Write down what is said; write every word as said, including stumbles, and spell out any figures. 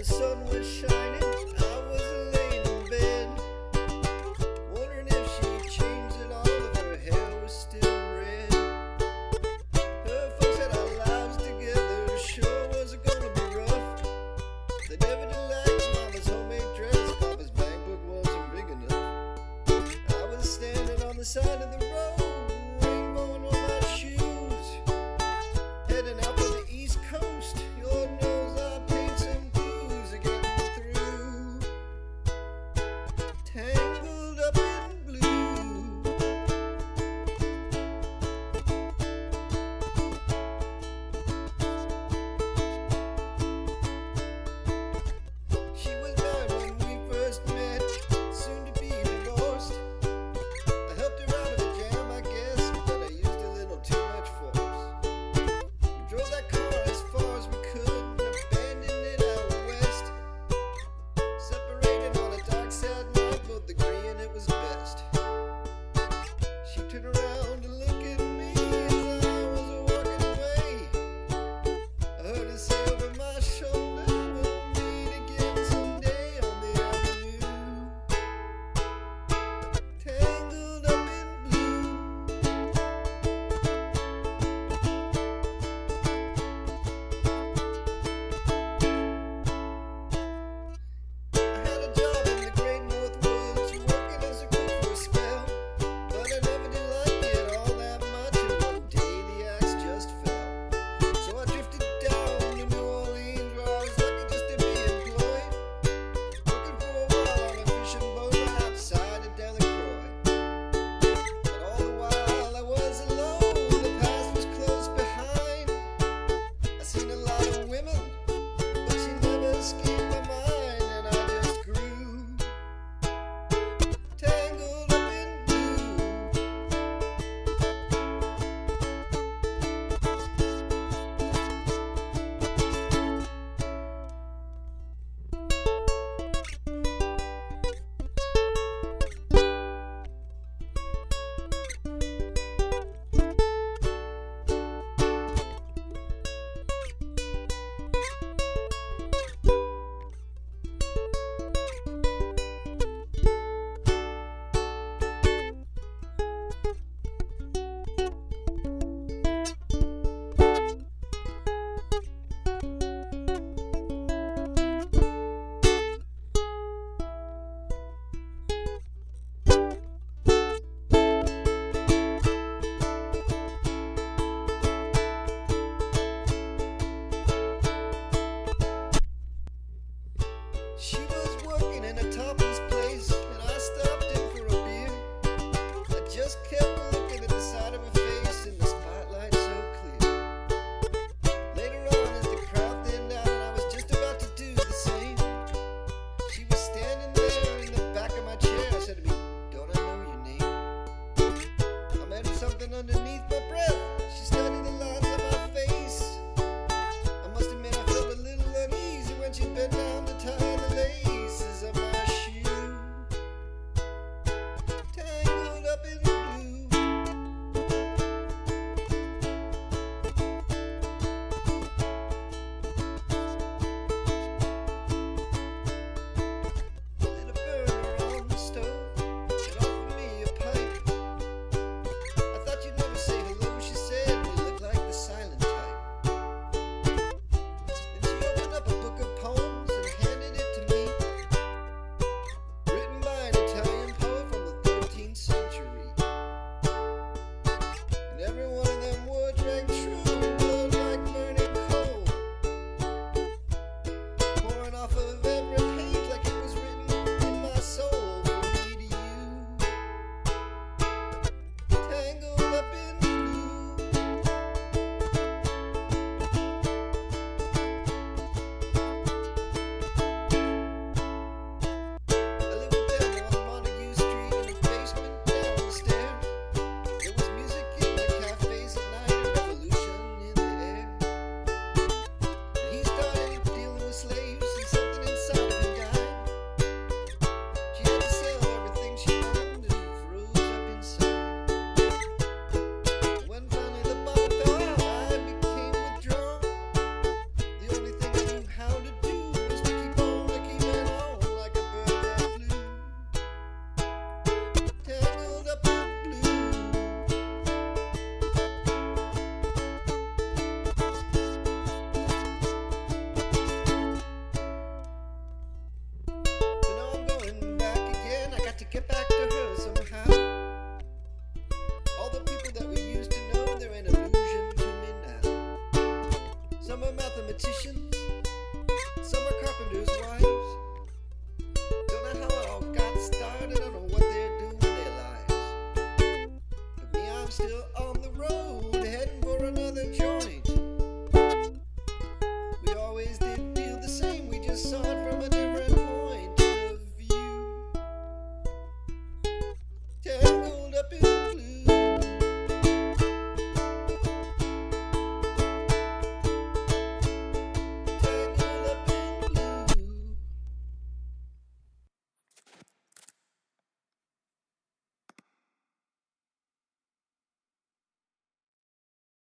sun was shining, I was laying in bed, wondering if she'd changed at all, if her hair was still red. Her folks had our lives together, sure wasn't gonna be rough. They never did like Mama's homemade dress, Papa's bank book wasn't big enough. I was standing on the side of the road, rainbowing on my shoes, heading out for the East Coast. Lord knows I paid some dues to get through. I'm a mathematician.